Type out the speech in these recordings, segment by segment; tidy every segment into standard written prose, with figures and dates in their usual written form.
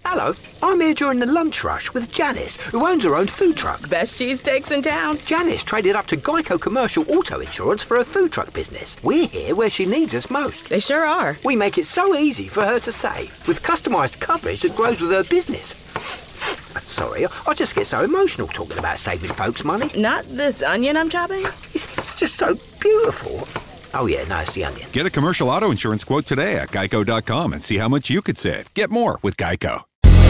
Hello, I'm here during the lunch rush with Janice, who owns her own food truck. Best cheesesteaks in town. Janice traded up to Geico Commercial Auto Insurance for her food truck business. We're here where she needs us most. They sure are. We make it so easy for her to save, with customised coverage that grows with her business. Sorry, I just get so emotional talking about saving folks money. Not this onion I'm chopping? It's just so beautiful. Oh yeah, no, it's the onion. Get a commercial auto insurance quote today at geico.com and see how much you could save. Get more with Geico.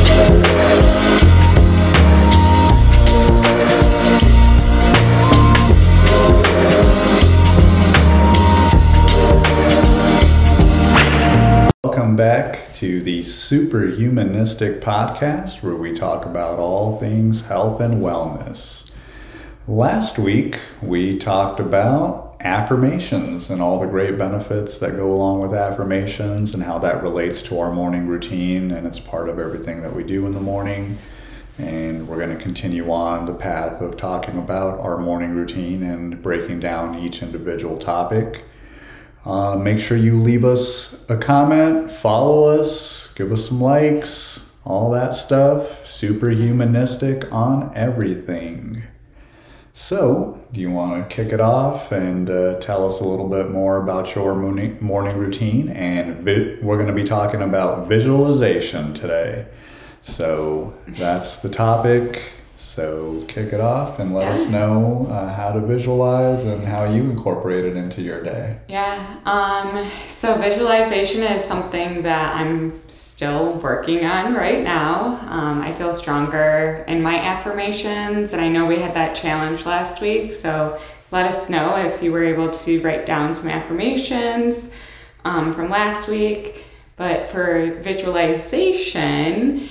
Welcome back to the Superhumanistic Podcast, where we talk about all things health and wellness. Last week, we talked about affirmations and all the great benefits that go along with affirmations and how that relates to our morning routine, and it's part of everything that we do in the morning. And we're going to continue on the path of talking about our morning routine and breaking down each individual topic. Make sure you leave us a comment, follow us, give us some likes, all that stuff. Superhumanistic on everything. So, do you want to kick it off and tell us a little bit more about your morning routine? And we're going to be talking about visualization today. So, that's the topic. So, kick it off and let us know how to visualize and how you incorporate it into your day. So visualization is something that I'm still working on right now. I feel stronger in my affirmations, and I know we had that challenge last week, so let us know if you were able to write down some affirmations from last week. But for visualization,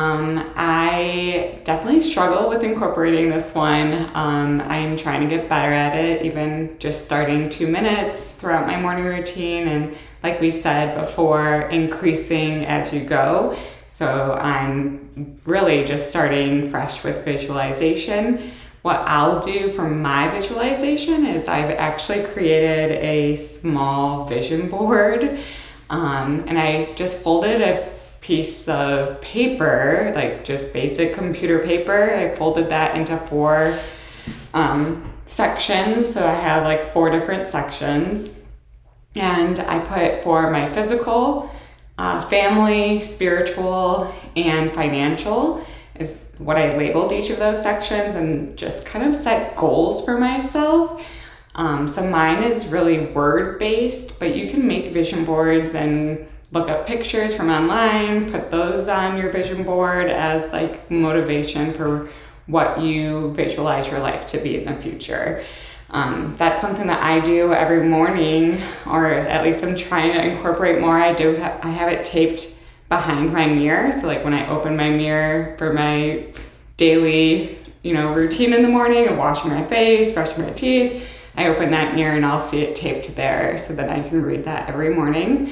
I definitely struggle with incorporating this one. I'm trying to get better at it, even just starting 2 minutes throughout my morning routine. And like we said before, increasing as you go. So I'm really just starting fresh with visualization. What I'll do for my visualization is I've actually created a small vision board. And I just folded a piece of paper, like just basic computer paper. I folded that into 4 sections. So I have like 4 different sections. And I put for my physical, family, spiritual, and financial is what I labeled each of those sections, and just kind of set goals for myself. So mine is really word-based, but you can make vision boards and look up pictures from online, put those on your vision board as like motivation for what you visualize your life to be in the future. That's something that I do every morning, or at least I'm trying to incorporate more. I have it taped behind my mirror. So like when I open my mirror for my daily, routine in the morning of washing my face, brushing my teeth, I open that mirror and I'll see it taped there so that I can read that every morning.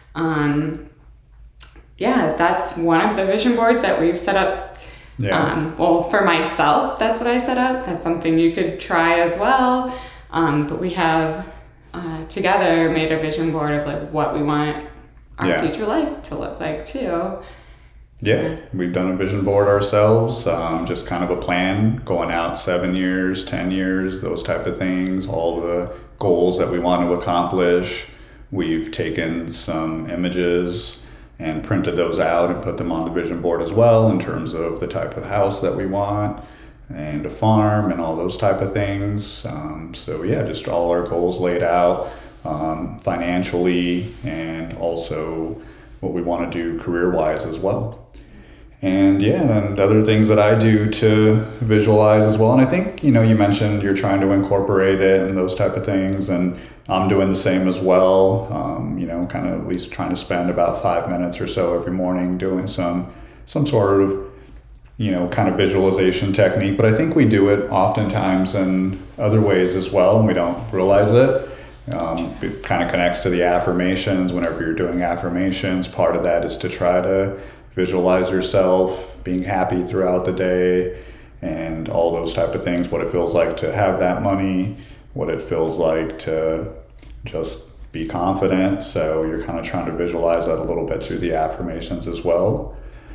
That's one of the vision boards that we've set up. For myself, that's what I set up. That's something you could try as well. But we have together made a vision board of like what we want our future life to look like too. Yeah, we've done a vision board ourselves, just kind of a plan going out 7 years, 10 years, those type of things, all the goals that we want to accomplish. We've taken some images and printed those out and put them on the vision board as well, in terms of the type of house that we want and a farm and all those type of things. Just all our goals laid out financially, and also what we want to do career-wise as well. And other things that I do to visualize as well. And I think, you mentioned you're trying to incorporate it and those type of things, and I'm doing the same as well. Kind of at least trying to spend about 5 minutes or so every morning doing some sort of, kind of visualization technique. But I think we do it oftentimes in other ways as well, and we don't realize it. It kind of connects to the affirmations. Whenever you're doing affirmations, part of that is to try to visualize yourself being happy throughout the day and all those type of things, what it feels like to have that money, what it feels like to just be confident. So you're kind of trying to visualize that a little bit through the affirmations as well.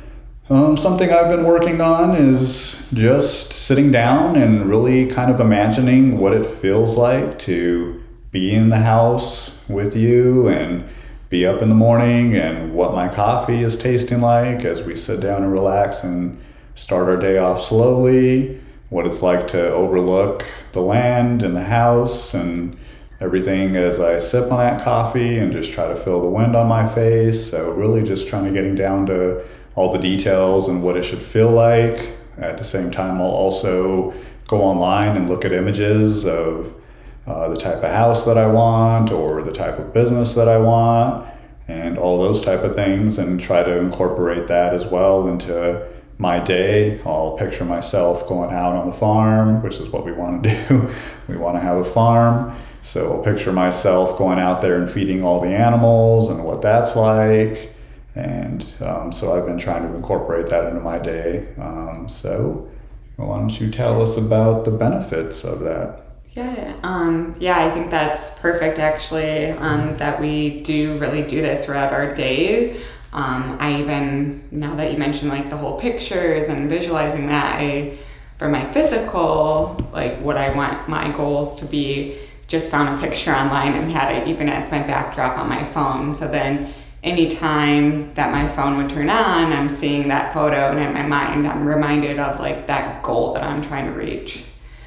Something I've been working on is just sitting down and really kind of imagining what it feels like to be in the house with you and be up in the morning, and what my coffee is tasting like as we sit down and relax and start our day off slowly, what it's like to overlook the land and the house and everything as I sip on that coffee and just try to feel the wind on my face. So really just trying to getting down to all the details and what it should feel like. At the same time, I'll also go online and look at images of the type of house that I want or the type of business that I want and all those type of things, and try to incorporate that as well into my day. I'll picture myself going out on the farm, which is what we want to do. We want to have a farm. So I'll picture myself going out there and feeding all the animals and what that's like. And so I've been trying to incorporate that into my day. So why don't you tell us about the benefits of that? Yeah, I think that's perfect actually, that we do really do this throughout our day. I even, now that you mentioned like the whole pictures and visualizing that, for my physical, like what I want my goals to be, just found a picture online and had it even as my backdrop on my phone. So then anytime that my phone would turn on, I'm seeing that photo, and in my mind, I'm reminded of like that goal that I'm trying to reach.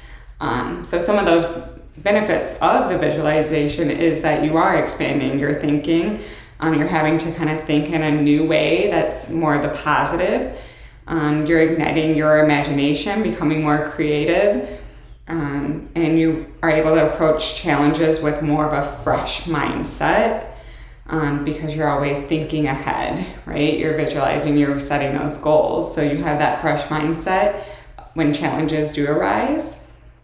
So some of those benefits of the visualization is that you are expanding your thinking. You're having to kind of think in a new way that's more the positive. You're igniting your imagination, becoming more creative, and you are able to approach challenges with more of a fresh mindset, because you're always thinking ahead, right? You're visualizing, you're setting those goals, so you have that fresh mindset when challenges do arise.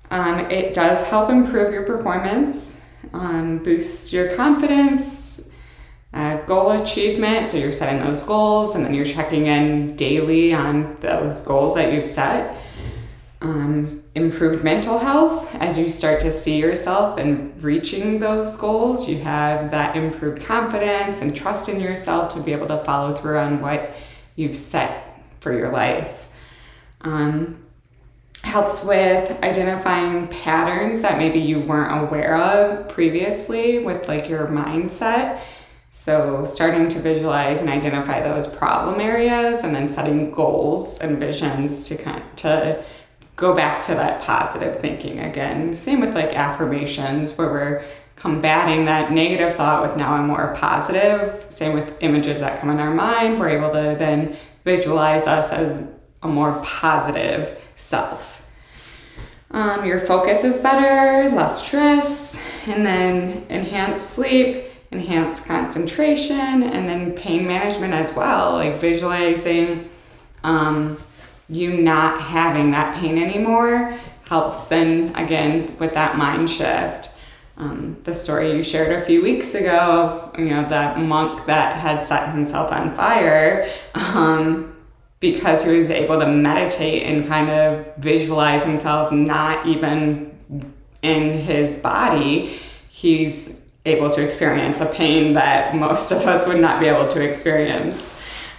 It does help improve your performance, boosts your confidence, goal achievement. So you're setting those goals and then you're checking in daily on those goals that you've set. Improved mental health as you start to see yourself and reaching those goals. You have that improved confidence and trust in yourself to be able to follow through on what you've set for your life. Helps with identifying patterns that maybe you weren't aware of previously with like your mindset. So starting to visualize and identify those problem areas and then setting goals and visions to go back to that positive thinking again. Same with like affirmations, where we're combating that negative thought with now a more positive. Same with images that come in our mind. We're able to then visualize us as a more positive self. Your focus is better, less stress, and then enhanced sleep, enhanced concentration, and then pain management as well. Like visualizing you not having that pain anymore helps then, again, with that mind shift. The story you shared a few weeks ago, that monk that had set himself on fire, because he was able to meditate and kind of visualize himself not even in his body, he's able to experience a pain that most of us would not be able to experience.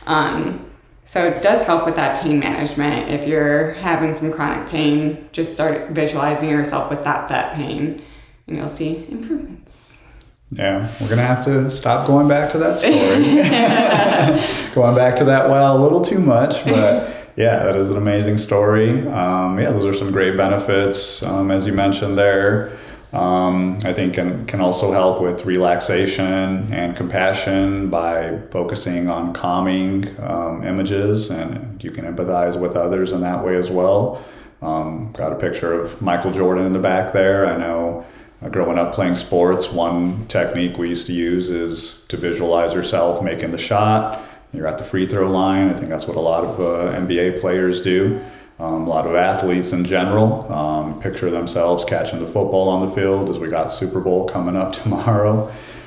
So it does help with that pain management. If you're having some chronic pain, just start visualizing yourself without that pain, and you'll see improvements. Yeah, we're going to have to stop going back to that story. Going back to that well a little too much, but yeah, that is an amazing story. Those are some great benefits, as you mentioned there. I think can also help with relaxation and compassion by focusing on calming images, and you can empathize with others in that way as well. Got a picture of Michael Jordan in the back there. I know growing up playing sports, one technique we used to use is to visualize yourself making the shot. You're at the free throw line. I think that's what a lot of NBA players do. A lot of athletes in general picture themselves catching the football on the field, as we got Super Bowl coming up tomorrow.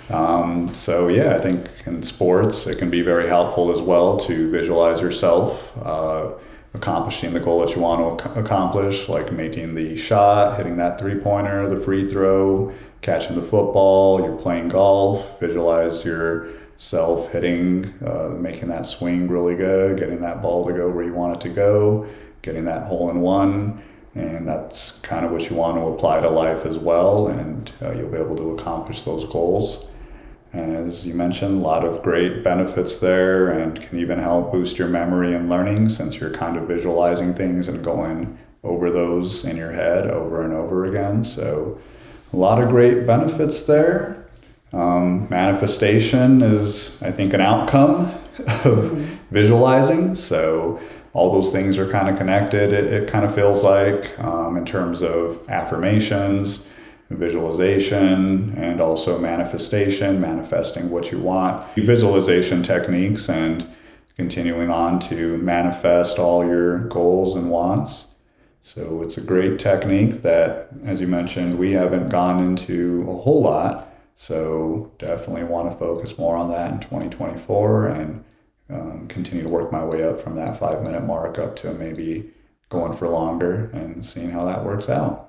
I think in sports it can be very helpful as well to visualize yourself accomplishing the goal that you want to accomplish, like making the shot, hitting that three-pointer, the free throw, catching the football. You're playing golf. Visualize you're yourself hitting, making that swing really good, getting that ball to go where you want it to go, getting that hole in one. And that's kind of what you want to apply to life as well, and you'll be able to accomplish those goals. As you mentioned, a lot of great benefits there, and can even help boost your memory and learning since you're kind of visualizing things and going over those in your head over and over again. So a lot of great benefits there. Manifestation is, I think, an outcome of visualizing. So all those things are kind of connected. It kind of feels like in terms of affirmations, visualization, and also manifestation, manifesting what you want, visualization techniques, and continuing on to manifest all your goals and wants. So it's a great technique that, as you mentioned, we haven't gone into a whole lot. So definitely want to focus more on that in 2024 and continue to work my way up from that 5-minute mark up to maybe going for longer and seeing how that works out.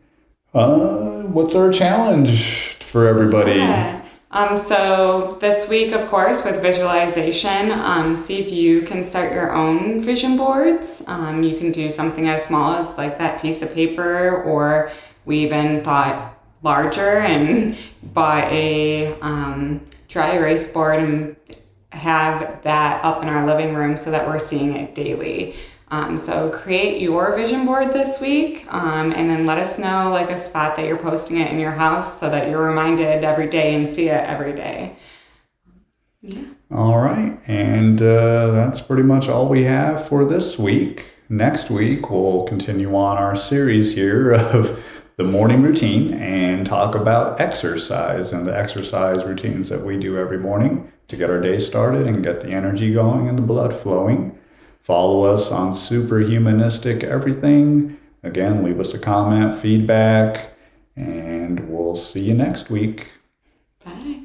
What's our challenge for everybody? Yeah. So this week, of course, with visualization, see if you can start your own vision boards. You can do something as small as like that piece of paper, or we even thought larger and bought a dry erase board and have that up in our living room so that we're seeing it daily. So create your vision board this week, and then let us know like a spot that you're posting it in your house so that you're reminded every day and see it every day. Yeah. All right. And that's pretty much all we have for this week. Next week, we'll continue on our series here of the morning routine and talk about exercise and the exercise routines that we do every morning to get our day started and get the energy going and the blood flowing. Follow us on Superhumanistic Everything. Again, leave us a comment, feedback, and we'll see you next week. Bye.